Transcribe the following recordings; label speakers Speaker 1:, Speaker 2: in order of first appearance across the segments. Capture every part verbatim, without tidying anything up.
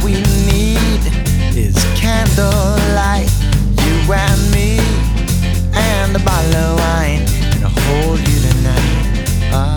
Speaker 1: we need is candlelight, you and me, and a bottle of wine, and I'll hold you tonight. Oh.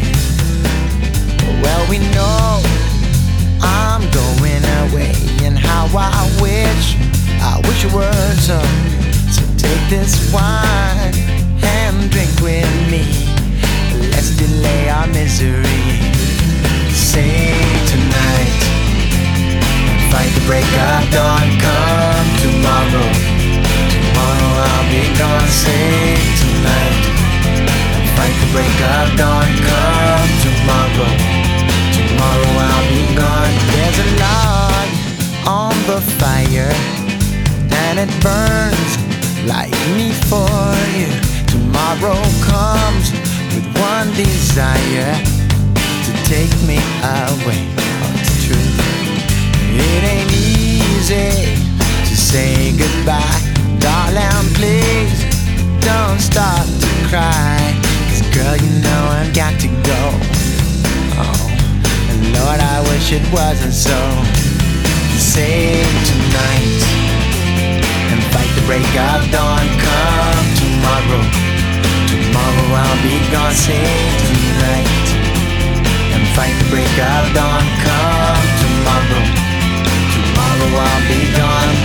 Speaker 1: Well, we know I'm going away, and how I wish, I wish it were so. So take this wine and drink with me. Let's delay our misery. Sing tonight, fight the break of dawn. Come tomorrow, tomorrow I'll be gone. Sing tonight, fight the break of dawn. Come tomorrow, tomorrow I'll be gone. There's a log on the fire, and it burns like me for you. Tomorrow comes with one desire, to take me away. Oh, it's true. It ain't easy to say goodbye. Darling, please don't start to cry, 'cause girl, you know I've got to go. Oh, and Lord, I wish it wasn't so. Sing tonight and fight the break of dawn. Come tomorrow, tomorrow I'll be gone. Sing tonight and fight the break of dawn. Come tomorrow, tomorrow I'll be gone.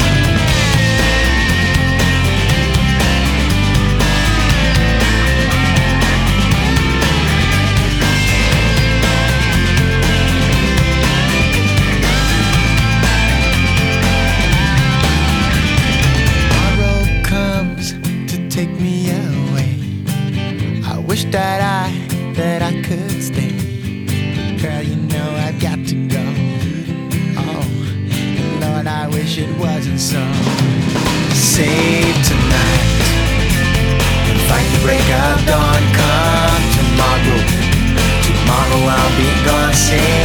Speaker 1: Take me away. I wish that I, that I could stay. But girl, you know I've got to go. Oh, and Lord, I wish it wasn't so. Save tonight and fight the break of dawn. Come tomorrow, tomorrow I'll be gone. Save